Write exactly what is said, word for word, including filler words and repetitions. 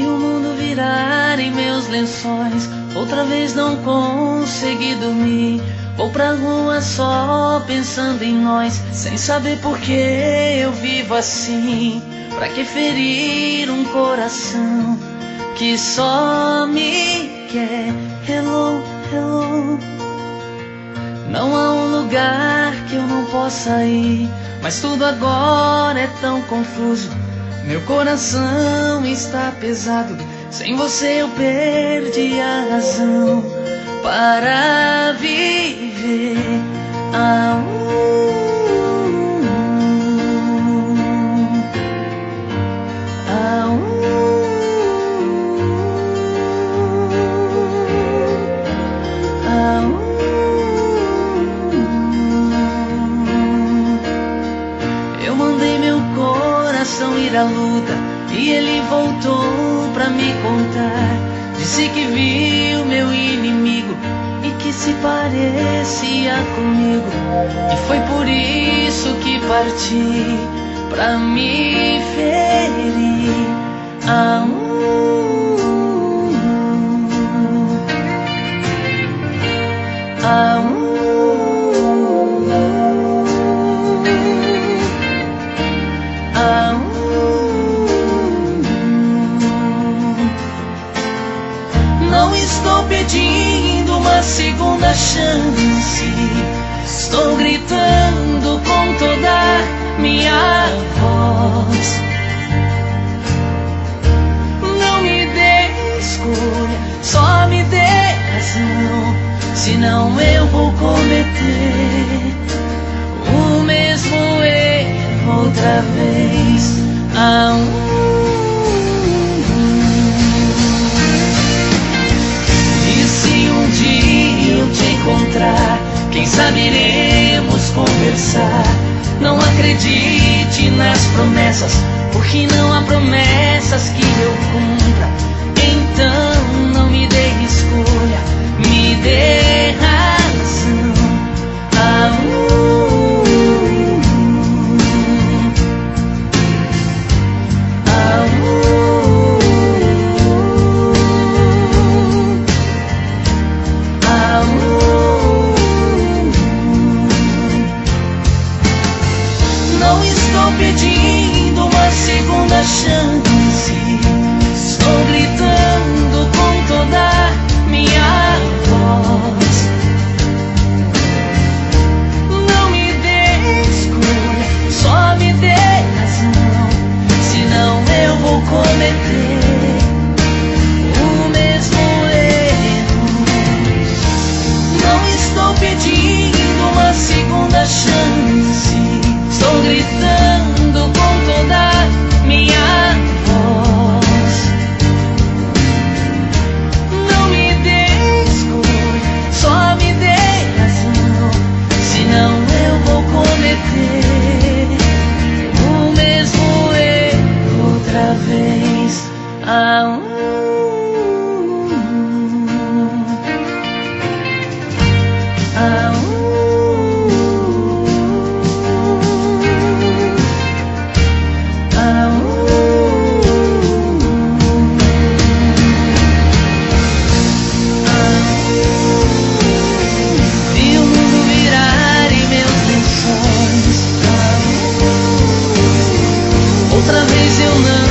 Vi o mundo virar em meus lençóis, outra vez não consegui dormir. Vou pra rua só pensando em nós, sem saber por que eu vivo assim. Pra que ferir um coração que só me quer? Hello, hello. Não há um lugar que eu não possa ir, mas tudo agora é tão confuso. Meu coração está pesado, sem você eu perdi a razão para viver. Ah, uh, ah, uh, ah, uh. Eu mandei meu coração ir à luta e ele voltou pra me contar. Disse que viu meu inimigo e que se parecia comigo, e foi por isso que parti pra me ferir. Ah, uh, ah, uh. Não estou pedindo uma segunda chance, estou gritando com toda minha voz. Não me dê escolha, só me dê razão, senão eu vou cometer o mesmo erro outra vez. Ah, um encontrar, quem sabe iremos conversar. Não acredite nas promessas, porque não há promessas que eu cumpra. Então não me dê escolha, me dê razão. Ah, uh, ah, uh, ah, uh. Não estou pedindo uma segunda chance, estou gritando com toda minha voz. Não me dê escolha, só me dê razão, senão eu vou cometer o mesmo erro. Não estou pedindo uma segunda chance, estou gritando com toda minha voz. Não me dê escolha, só me dê razão, senão eu vou cometer o mesmo erro outra vez. Ah, um ah, um outra vez eu não